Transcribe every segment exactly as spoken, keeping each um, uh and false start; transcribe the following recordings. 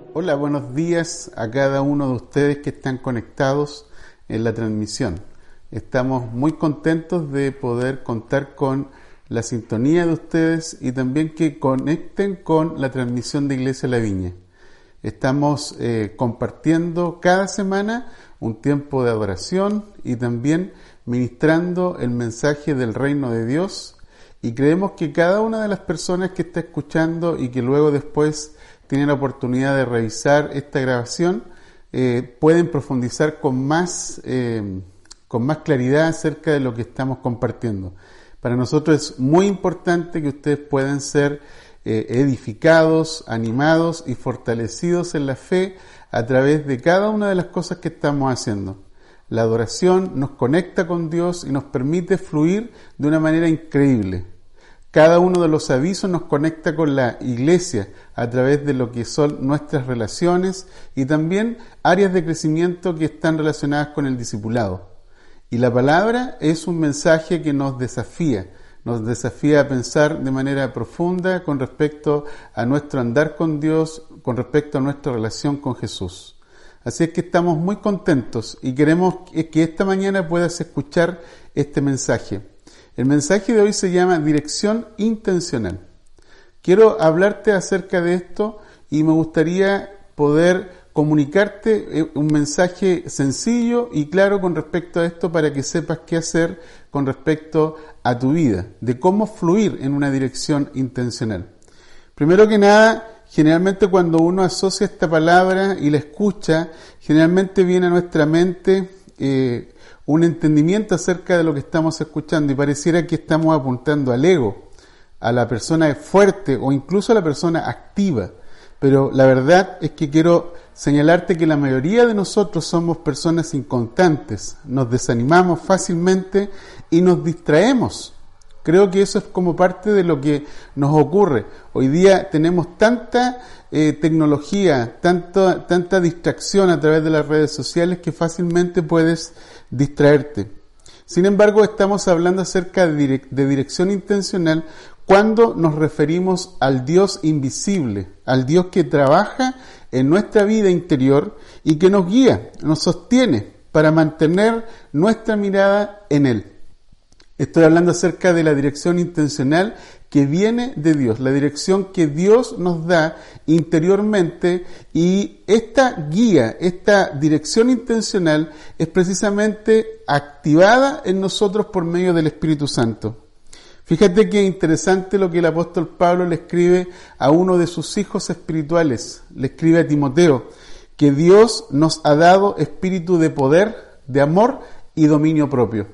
Hola, buenos días a cada uno de ustedes que están conectados en la transmisión. Estamos muy contentos de poder contar con la sintonía de ustedes y también que conecten con la transmisión de Iglesia La Viña. Estamos eh, compartiendo cada semana un tiempo de adoración y también ministrando el mensaje del reino de Dios, y creemos que cada una de las personas que está escuchando y que luego después tienen la oportunidad de revisar esta grabación, eh, pueden profundizar con más, eh, con más claridad acerca de lo que estamos compartiendo. Para nosotros es muy importante que ustedes puedan ser eh, edificados, animados y fortalecidos en la fe a través de cada una de las cosas que estamos haciendo. La adoración nos conecta con Dios y nos permite fluir de una manera increíble. Cada uno de los avisos nos conecta con la iglesia a través de lo que son nuestras relaciones y también áreas de crecimiento que están relacionadas con el discipulado. Y la palabra es un mensaje que nos desafía, nos desafía a pensar de manera profunda con respecto a nuestro andar con Dios, con respecto a nuestra relación con Jesús. Así es que estamos muy contentos y queremos que esta mañana puedas escuchar este mensaje. El mensaje de hoy se llama Dirección Intencional. Quiero hablarte acerca de esto y me gustaría poder comunicarte un mensaje sencillo y claro con respecto a esto para que sepas qué hacer con respecto a tu vida, de cómo fluir en una dirección intencional. Primero que nada, generalmente cuando uno asocia esta palabra y la escucha, generalmente viene a nuestra mente eh, un entendimiento acerca de lo que estamos escuchando y pareciera que estamos apuntando al ego, a la persona fuerte o incluso a la persona activa. Pero la verdad es que quiero señalarte que la mayoría de nosotros somos personas inconstantes, nos desanimamos fácilmente y nos distraemos. Creo que eso es como parte de lo que nos ocurre. Hoy día tenemos tanta eh, tecnología, tanto, tanta distracción a través de las redes sociales que fácilmente puedes distraerte. Sin embargo, estamos hablando acerca de, direc- de dirección intencional cuando nos referimos al Dios invisible, al Dios que trabaja en nuestra vida interior y que nos guía, nos sostiene para mantener nuestra mirada en Él. Estoy hablando acerca de la dirección intencional que viene de Dios, la dirección que Dios nos da interiormente, y esta guía, esta dirección intencional es precisamente activada en nosotros por medio del Espíritu Santo. Fíjate qué interesante lo que el apóstol Pablo le escribe a uno de sus hijos espirituales, le escribe a Timoteo, que Dios nos ha dado espíritu de poder, de amor y dominio propio.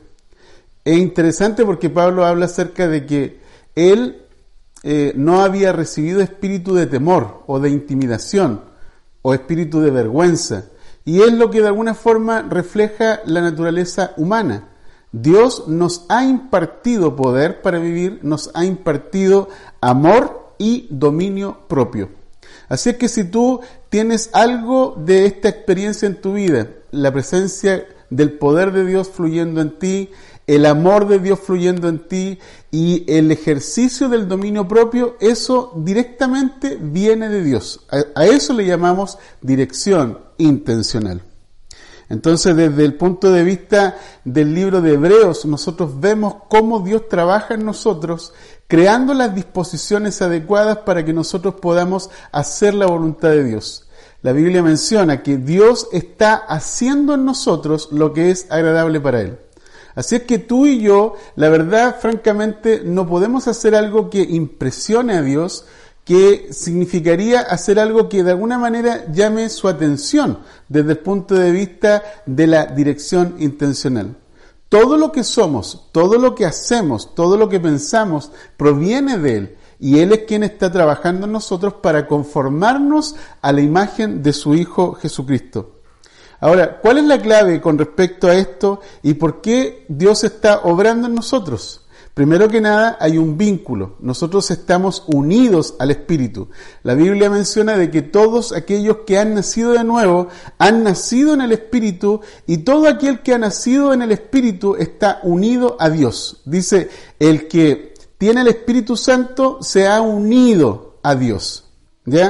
Es interesante porque Pablo habla acerca de que él eh, no había recibido espíritu de temor o de intimidación o espíritu de vergüenza. Y es lo que de alguna forma refleja la naturaleza humana. Dios nos ha impartido poder para vivir, nos ha impartido amor y dominio propio. Así es que si tú tienes algo de esta experiencia en tu vida, la presencia del poder de Dios fluyendo en ti, el amor de Dios fluyendo en ti y el ejercicio del dominio propio, eso directamente viene de Dios. A, a eso le llamamos dirección intencional. Entonces, desde el punto de vista del libro de Hebreos, nosotros vemos cómo Dios trabaja en nosotros, creando las disposiciones adecuadas para que nosotros podamos hacer la voluntad de Dios. La Biblia menciona que Dios está haciendo en nosotros lo que es agradable para Él. Así es que tú y yo, la verdad, francamente, no podemos hacer algo que impresione a Dios, que significaría hacer algo que de alguna manera llame su atención desde el punto de vista de la dirección intencional. Todo lo que somos, todo lo que hacemos, todo lo que pensamos proviene de Él, y Él es quien está trabajando en nosotros para conformarnos a la imagen de su Hijo Jesucristo. Ahora, ¿cuál es la clave con respecto a esto y por qué Dios está obrando en nosotros? Primero que nada, hay un vínculo. Nosotros estamos unidos al Espíritu. La Biblia menciona de que todos aquellos que han nacido de nuevo han nacido en el Espíritu, y todo aquel que ha nacido en el Espíritu está unido a Dios. Dice, el que tiene el Espíritu Santo se ha unido a Dios. ¿Ya?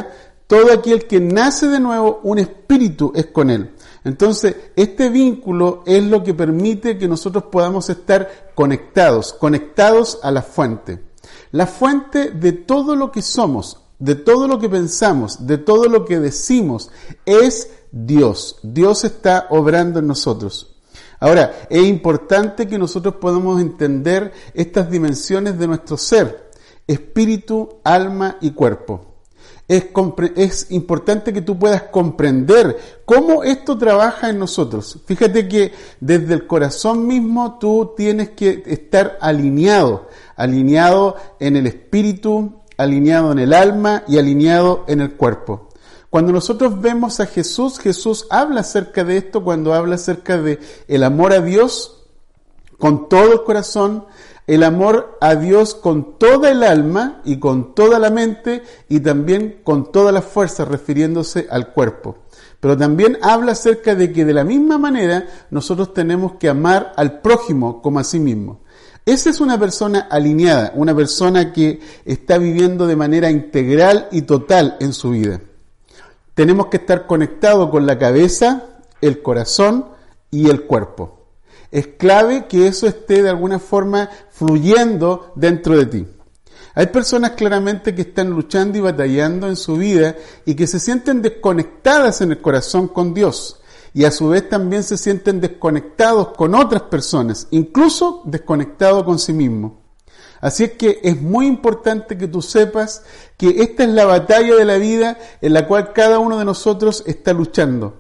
todo aquel que nace de nuevo, un espíritu es con él. Entonces, este vínculo es lo que permite que nosotros podamos estar conectados, conectados a la fuente. La fuente de todo lo que somos, de todo lo que pensamos, de todo lo que decimos, es Dios. Dios está obrando en nosotros. Ahora, es importante que nosotros podamos entender estas dimensiones de nuestro ser, espíritu, alma y cuerpo. Es, es importante que tú puedas comprender cómo esto trabaja en nosotros. Fíjate que desde el corazón mismo tú tienes que estar alineado, alineado en el espíritu, alineado en el alma y alineado en el cuerpo. Cuando nosotros vemos a Jesús, Jesús habla acerca de esto cuando habla acerca de el amor a Dios con todo el corazón, el amor a Dios con toda el alma y con toda la mente y también con toda la fuerza, refiriéndose al cuerpo. Pero también habla acerca de que de la misma manera nosotros tenemos que amar al prójimo como a sí mismo. Esa es una persona alineada, una persona que está viviendo de manera integral y total en su vida. Tenemos que estar conectados con la cabeza, el corazón y el cuerpo. Es clave que eso esté de alguna forma fluyendo dentro de ti. Hay personas claramente que están luchando y batallando en su vida y que se sienten desconectadas en el corazón con Dios y a su vez también se sienten desconectados con otras personas, incluso desconectados con sí mismos. Así es que es muy importante que tú sepas que esta es la batalla de la vida en la cual cada uno de nosotros está luchando.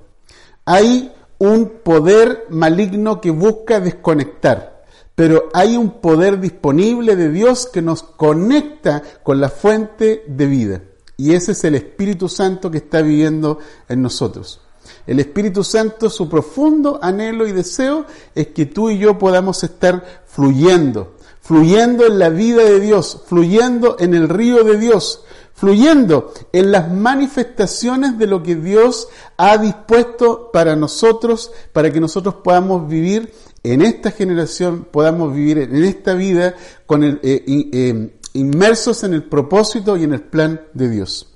Hay un poder maligno que busca desconectar, pero hay un poder disponible de Dios que nos conecta con la fuente de vida, y ese es el Espíritu Santo que está viviendo en nosotros. El Espíritu Santo, su profundo anhelo y deseo es que tú y yo podamos estar fluyendo, fluyendo en la vida de Dios, fluyendo en el río de Dios, fluyendo en las manifestaciones de lo que Dios ha dispuesto para nosotros, para que nosotros podamos vivir en esta generación, podamos vivir en esta vida con el, eh, eh, inmersos en el propósito y en el plan de Dios.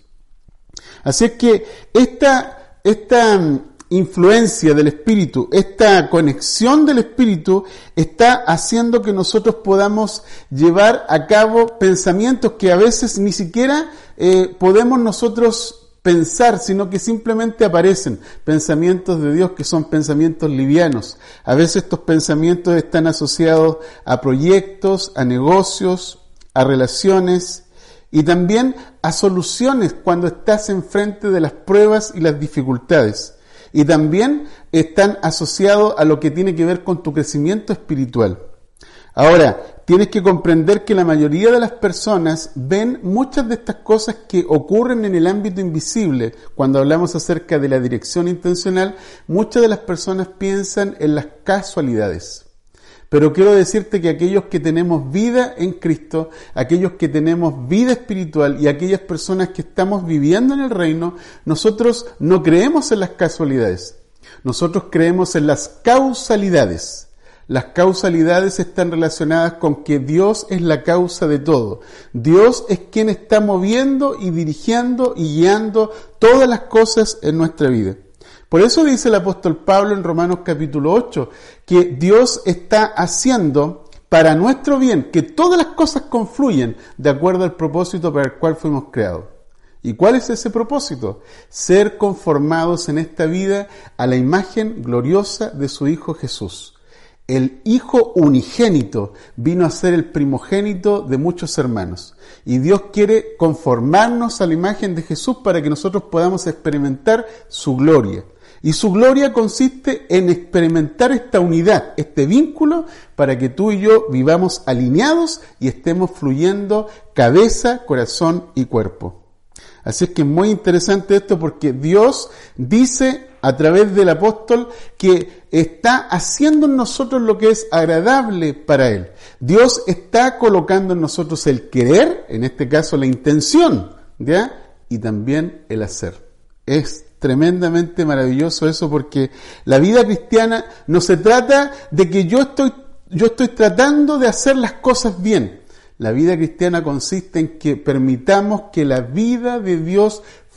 Así es que esta, esta influencia del Espíritu, esta conexión del Espíritu está haciendo que nosotros podamos llevar a cabo pensamientos que a veces ni siquiera eh, podemos nosotros pensar, sino que simplemente aparecen pensamientos de Dios que son pensamientos livianos. A veces estos pensamientos están asociados a proyectos, a negocios, a relaciones y también a soluciones cuando estás enfrente de las pruebas y las dificultades. Y también están asociados a lo que tiene que ver con tu crecimiento espiritual. Ahora, tienes que comprender que la mayoría de las personas ven muchas de estas cosas que ocurren en el ámbito invisible. Cuando hablamos acerca de la dirección intencional, muchas de las personas piensan en las casualidades. Pero quiero decirte que aquellos que tenemos vida en Cristo, aquellos que tenemos vida espiritual y aquellas personas que estamos viviendo en el reino, nosotros no creemos en las casualidades. Nosotros creemos en las causalidades. Las causalidades están relacionadas con que Dios es la causa de todo. Dios es quien está moviendo y dirigiendo y guiando todas las cosas en nuestra vida. Por eso dice el apóstol Pablo en Romanos capítulo ocho, que Dios está haciendo para nuestro bien, que todas las cosas confluyen de acuerdo al propósito para el cual fuimos creados. ¿Y cuál es ese propósito? Ser conformados en esta vida a la imagen gloriosa de su Hijo Jesús. El Hijo unigénito vino a ser el primogénito de muchos hermanos. Y Dios quiere conformarnos a la imagen de Jesús para que nosotros podamos experimentar su gloria. Y su gloria consiste en experimentar esta unidad, este vínculo, para que tú y yo vivamos alineados y estemos fluyendo cabeza, corazón y cuerpo. Así es que es muy interesante esto porque Dios dice a través del apóstol que está haciendo en nosotros lo que es agradable para Él. Dios está colocando en nosotros el querer, en este caso la intención, ¿ya? Y también el hacer. Es tremendamente maravilloso eso porque la vida cristiana no se trata de que yo estoy, yo estoy tratando de hacer las cosas bien. La vida cristiana consiste en que permitamos que la vida de Dios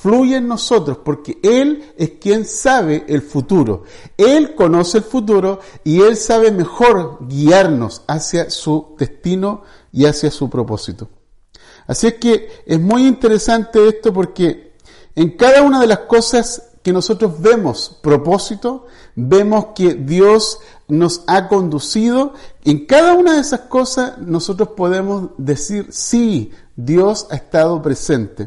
fluya en nosotros, porque Él es quien sabe el futuro. Él conoce el futuro y Él sabe mejor guiarnos hacia su destino y hacia su propósito. Así es que es muy interesante esto, porque en cada una de las cosas que nosotros vemos propósito, vemos que Dios nos ha conducido. En cada una de esas cosas nosotros podemos decir, sí, Dios ha estado presente.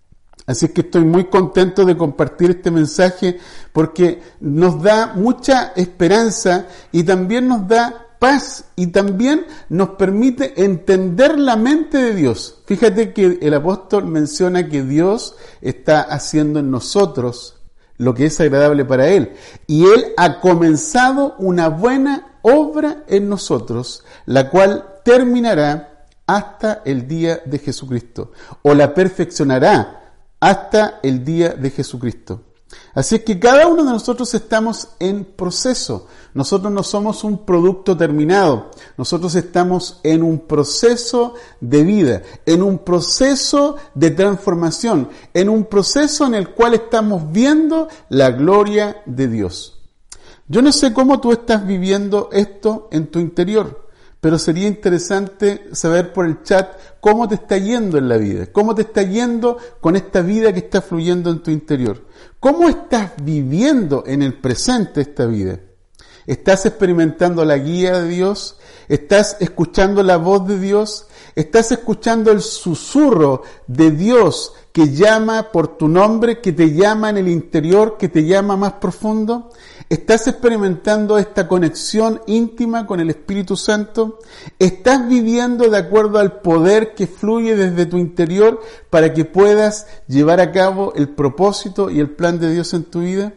Así es que estoy muy contento de compartir este mensaje, porque nos da mucha esperanza y también nos da paz y también nos permite entender la mente de Dios. Fíjate que el apóstol menciona que Dios está haciendo en nosotros lo que es agradable para Él. Y Él ha comenzado una buena obra en nosotros, la cual terminará hasta el día de Jesucristo, o la perfeccionará hasta el día de Jesucristo. Así es que cada uno de nosotros estamos en proceso. Nosotros no somos un producto terminado. Nosotros estamos en un proceso de vida, en un proceso de transformación, en un proceso en el cual estamos viendo la gloria de Dios. Yo no sé cómo tú estás viviendo esto en tu interior, pero sería interesante saber por el chat cómo te está yendo en la vida, cómo te está yendo con esta vida que está fluyendo en tu interior. ¿Cómo estás viviendo en el presente esta vida? ¿Estás experimentando la guía de Dios? ¿Estás escuchando la voz de Dios? ¿Estás escuchando el susurro de Dios que llama por tu nombre, que te llama en el interior, que te llama más profundo? ¿Estás experimentando esta conexión íntima con el Espíritu Santo? ¿Estás viviendo de acuerdo al poder que fluye desde tu interior para que puedas llevar a cabo el propósito y el plan de Dios en tu vida?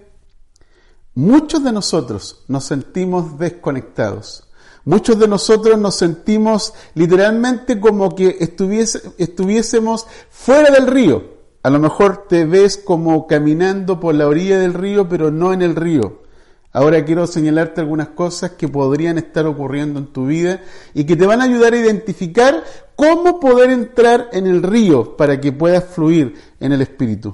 Muchos de nosotros nos sentimos desconectados. Muchos de nosotros nos sentimos literalmente como que estuviese, estuviésemos fuera del río. A lo mejor te ves como caminando por la orilla del río, pero no en el río. Ahora quiero señalarte algunas cosas que podrían estar ocurriendo en tu vida y que te van a ayudar a identificar cómo poder entrar en el río para que puedas fluir en el Espíritu.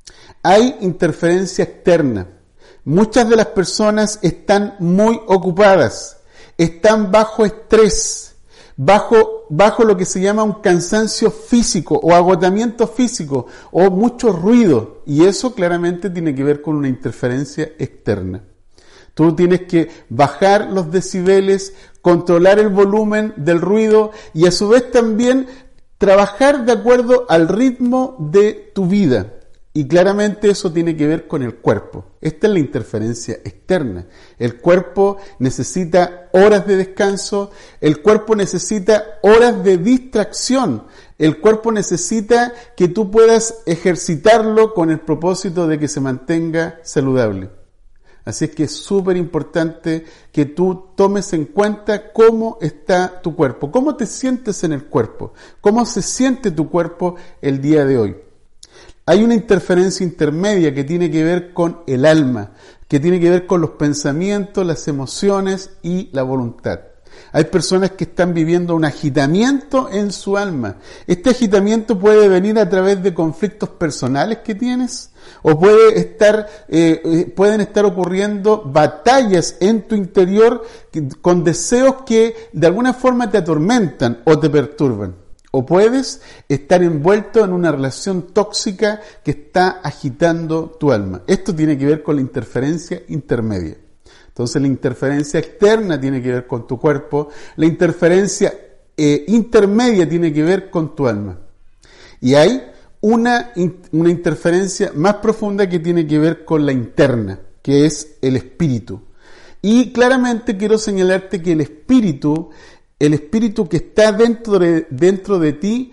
Hay interferencia externa. Muchas de las personas están muy ocupadas, están bajo estrés, bajo, bajo lo que se llama un cansancio físico o agotamiento físico o mucho ruido, y eso claramente tiene que ver con una interferencia externa. Tú tienes que bajar los decibeles, controlar el volumen del ruido y a su vez también trabajar de acuerdo al ritmo de tu vida. Y claramente eso tiene que ver con el cuerpo. Esta es la interferencia externa. El cuerpo necesita horas de descanso, el cuerpo necesita horas de distracción, el cuerpo necesita que tú puedas ejercitarlo con el propósito de que se mantenga saludable. Así es que es súper importante que tú tomes en cuenta cómo está tu cuerpo, cómo te sientes en el cuerpo, cómo se siente tu cuerpo el día de hoy. Hay una interferencia intermedia que tiene que ver con el alma, que tiene que ver con los pensamientos, las emociones y la voluntad. Hay personas que están viviendo un agitamiento en su alma. Este agitamiento puede venir a través de conflictos personales que tienes, o puede estar, eh, pueden estar ocurriendo batallas en tu interior con deseos que de alguna forma te atormentan o te perturban. O puedes estar envuelto en una relación tóxica que está agitando tu alma. Esto tiene que ver con la interferencia intermedia. Entonces la interferencia externa tiene que ver con tu cuerpo, la interferencia eh, intermedia tiene que ver con tu alma. Y hay una, una interferencia más profunda que tiene que ver con la interna, que es el espíritu. Y claramente quiero señalarte que el espíritu, el espíritu que está dentro de, dentro de ti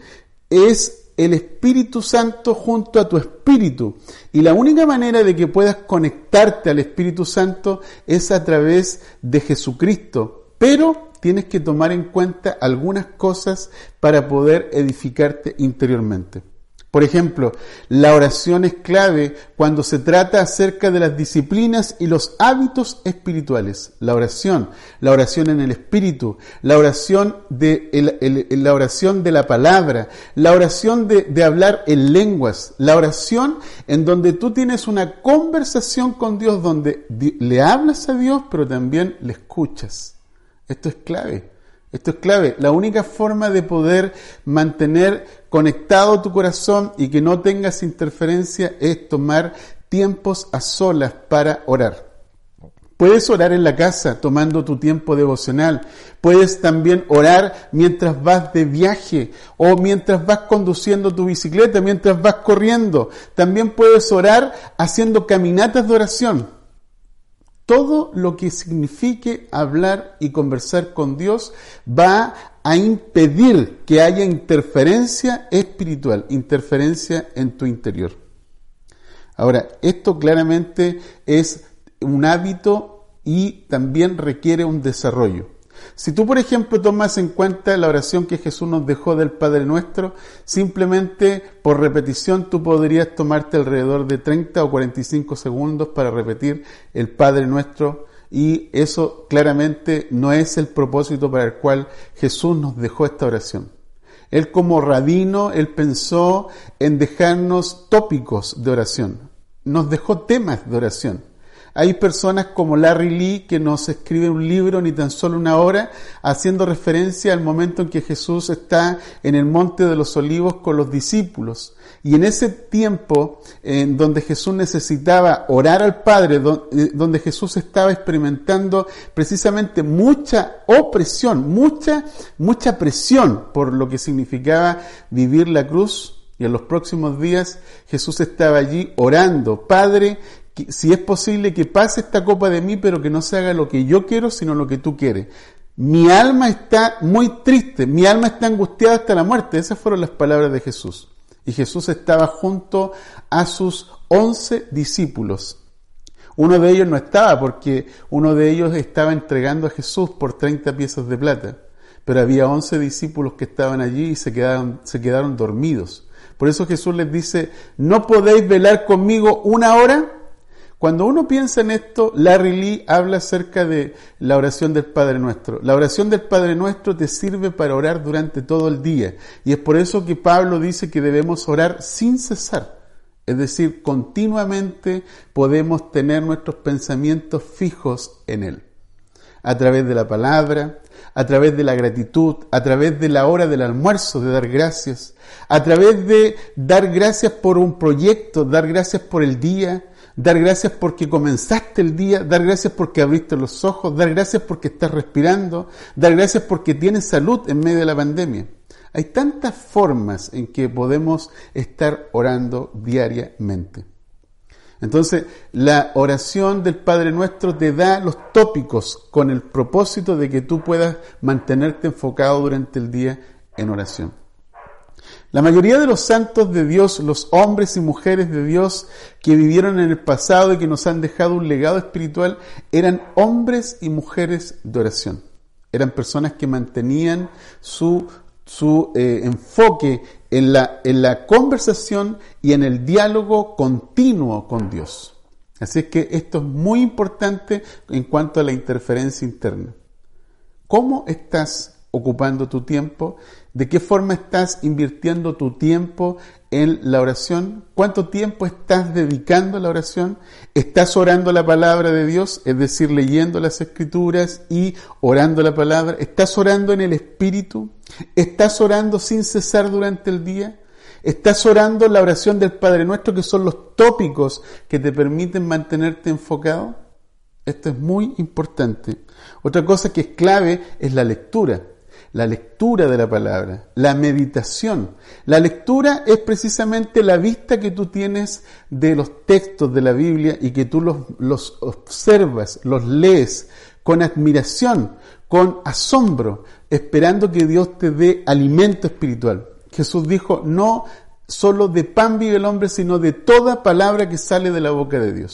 es el Espíritu Santo junto a tu espíritu. Y la única manera de que puedas conectarte al Espíritu Santo es a través de Jesucristo. Pero tienes que tomar en cuenta algunas cosas para poder edificarte interiormente. Por ejemplo, la oración es clave cuando se trata acerca de las disciplinas y los hábitos espirituales. La oración, la oración en el espíritu, la oración de, el, el, la, oración de la palabra, la oración de, de hablar en lenguas, la oración en donde tú tienes una conversación con Dios, donde le hablas a Dios, pero también le escuchas. Esto es clave. Esto es clave. La única forma de poder mantener conectado tu corazón y que no tengas interferencia es tomar tiempos a solas para orar. Puedes orar en la casa tomando tu tiempo devocional. Puedes también orar mientras vas de viaje o mientras vas conduciendo tu bicicleta, mientras vas corriendo. También puedes orar haciendo caminatas de oración. Todo lo que signifique hablar y conversar con Dios va a impedir que haya interferencia espiritual, interferencia en tu interior. Ahora, esto claramente es un hábito y también requiere un desarrollo. Si tú, por ejemplo, tomas en cuenta la oración que Jesús nos dejó del Padre Nuestro, simplemente por repetición tú podrías tomarte alrededor de treinta o cuarenta y cinco segundos para repetir el Padre Nuestro, y eso claramente no es el propósito para el cual Jesús nos dejó esta oración. Él, como rabino, él pensó en dejarnos tópicos de oración, nos dejó temas de oración. Hay personas como Larry Lee que nos escribe un libro, ni tan solo una hora, haciendo referencia al momento en que Jesús está en el Monte de los Olivos con los discípulos. Y en ese tiempo en donde Jesús necesitaba orar al Padre, donde Jesús estaba experimentando precisamente mucha opresión, mucha, mucha presión por lo que significaba vivir la cruz. Y en los próximos días Jesús estaba allí orando: Padre, si es posible que pase esta copa de mí, pero que no se haga lo que yo quiero, sino lo que tú quieres. Mi alma está muy triste, mi alma está angustiada hasta la muerte. Esas fueron las palabras de Jesús. Y Jesús estaba junto a sus once discípulos. Uno de ellos no estaba, porque uno de ellos estaba entregando a Jesús por treinta piezas de plata. Pero había once discípulos que estaban allí y se quedaron, se quedaron dormidos. Por eso Jesús les dice: ¿no podéis velar conmigo una hora? Cuando uno piensa en esto, Larry Lee habla acerca de la oración del Padre Nuestro. La oración del Padre Nuestro te sirve para orar durante todo el día. Y es por eso que Pablo dice que debemos orar sin cesar. Es decir, continuamente podemos tener nuestros pensamientos fijos en Él. A través de la palabra, a través de la gratitud, a través de la hora del almuerzo, de dar gracias, a través de dar gracias por un proyecto, dar gracias por el día, dar gracias porque comenzaste el día, dar gracias porque abriste los ojos, dar gracias porque estás respirando, dar gracias porque tienes salud en medio de la pandemia. Hay tantas formas en que podemos estar orando diariamente. Entonces, la oración del Padre Nuestro te da los tópicos con el propósito de que tú puedas mantenerte enfocado durante el día en oración. La mayoría de los santos de Dios, los hombres y mujeres de Dios que vivieron en el pasado y que nos han dejado un legado espiritual, eran hombres y mujeres de oración. Eran personas que mantenían su, su eh, enfoque en la, en la conversación y en el diálogo continuo con Dios. Así es que esto es muy importante en cuanto a la interferencia interna. ¿Cómo estás ocupando tu tiempo? ¿De qué forma estás invirtiendo tu tiempo en la oración? ¿Cuánto tiempo estás dedicando a la oración? ¿Estás orando la palabra de Dios? Es decir, leyendo las Escrituras y orando la palabra. ¿Estás orando en el Espíritu? ¿Estás orando sin cesar durante el día? ¿Estás orando la oración del Padre Nuestro, que son los tópicos que te permiten mantenerte enfocado? Esto es muy importante. Otra cosa que es clave es la lectura. La lectura de la palabra, la meditación. La lectura es precisamente la vista que tú tienes de los textos de la Biblia y que tú los, los observas, los lees con admiración, con asombro, esperando que Dios te dé alimento espiritual. Jesús dijo: no solo de pan vive el hombre, sino de toda palabra que sale de la boca de Dios.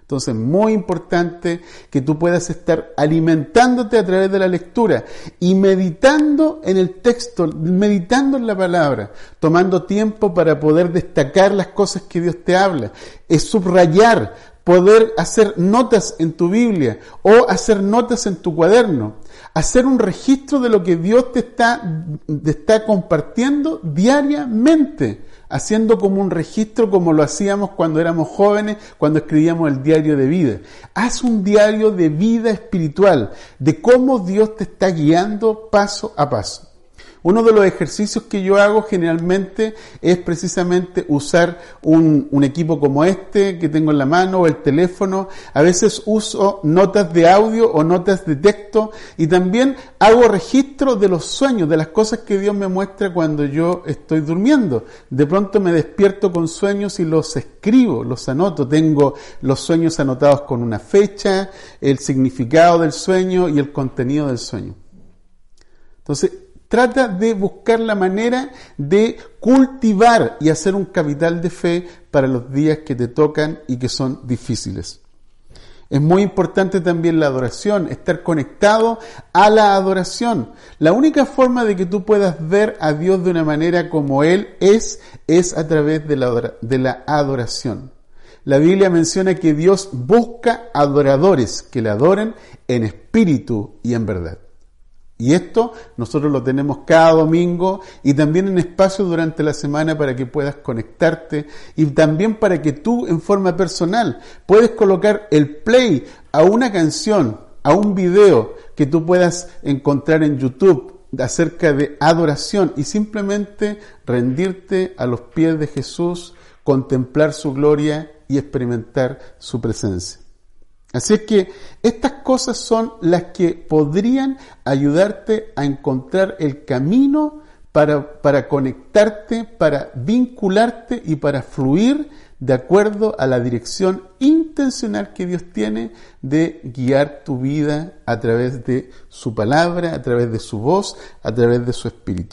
Entonces, muy importante que tú puedas estar alimentándote a través de la lectura y meditando en el texto, meditando en la palabra, tomando tiempo para poder destacar las cosas que Dios te habla, es subrayar, poder hacer notas en tu Biblia o hacer notas en tu cuaderno, hacer un registro de lo que Dios te está, te está compartiendo diariamente, haciendo como un registro como lo hacíamos cuando éramos jóvenes, cuando escribíamos el diario de vida. Haz un diario de vida espiritual, de cómo Dios te está guiando paso a paso. Uno de los ejercicios que yo hago generalmente es precisamente usar un, un equipo como este que tengo en la mano o el teléfono. A veces uso notas de audio o notas de texto y también hago registro de los sueños, de las cosas que Dios me muestra cuando yo estoy durmiendo. De pronto me despierto con sueños y los escribo, los anoto. Tengo los sueños anotados con una fecha, el significado del sueño y el contenido del sueño. Entonces, trata de buscar la manera de cultivar y hacer un capital de fe para los días que te tocan y que son difíciles. Es muy importante también la adoración, estar conectado a la adoración. La única forma de que tú puedas ver a Dios de una manera como Él es, es a través de la, de la adoración. La Biblia menciona que Dios busca adoradores que le adoren en espíritu y en verdad. Y esto nosotros lo tenemos cada domingo y también en espacio durante la semana para que puedas conectarte y también para que tú en forma personal puedes colocar el play a una canción, a un video que tú puedas encontrar en YouTube acerca de adoración y simplemente rendirte a los pies de Jesús, contemplar su gloria y experimentar su presencia. Así es que estas cosas son las que podrían ayudarte a encontrar el camino para, para conectarte, para vincularte y para fluir de acuerdo a la dirección intencional que Dios tiene de guiar tu vida a través de su palabra, a través de su voz, a través de su espíritu.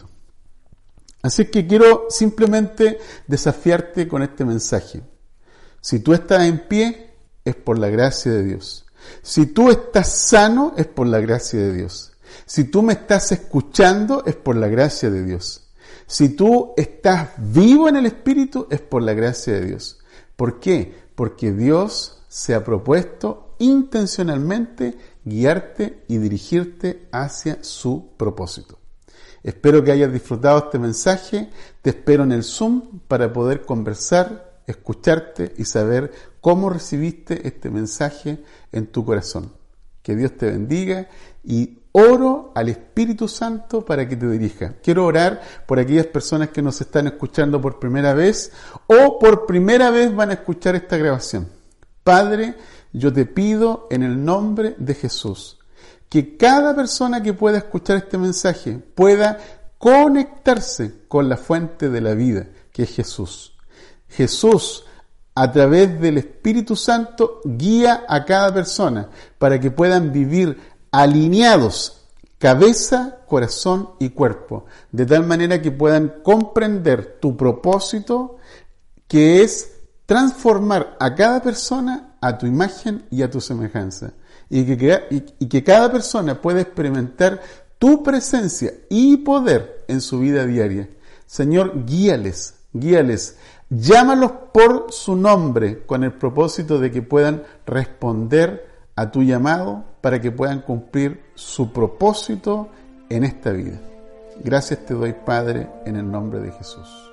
Así es que quiero simplemente desafiarte con este mensaje. Si tú estás en pie, es por la gracia de Dios. Si tú estás sano, es por la gracia de Dios. Si tú me estás escuchando, es por la gracia de Dios. Si tú estás vivo en el Espíritu, es por la gracia de Dios. ¿Por qué? Porque Dios se ha propuesto intencionalmente guiarte y dirigirte hacia su propósito. Espero que hayas disfrutado este mensaje. Te espero en el Zoom para poder conversar, escucharte y saber cómo recibiste este mensaje en tu corazón. Que Dios te bendiga y oro al Espíritu Santo para que te dirija. Quiero orar por aquellas personas que nos están escuchando por primera vez o por primera vez van a escuchar esta grabación. Padre, yo te pido en el nombre de Jesús que cada persona que pueda escuchar este mensaje pueda conectarse con la fuente de la vida, que es Jesús. Jesús, a través del Espíritu Santo, guía a cada persona para que puedan vivir alineados, cabeza, corazón y cuerpo, de tal manera que puedan comprender tu propósito, que es transformar a cada persona a tu imagen y a tu semejanza, y que, y, y que cada persona pueda experimentar tu presencia y poder en su vida diaria. Señor, guíales, guíales, llámalos por su nombre con el propósito de que puedan responder a tu llamado para que puedan cumplir su propósito en esta vida. Gracias te doy, Padre, en el nombre de Jesús.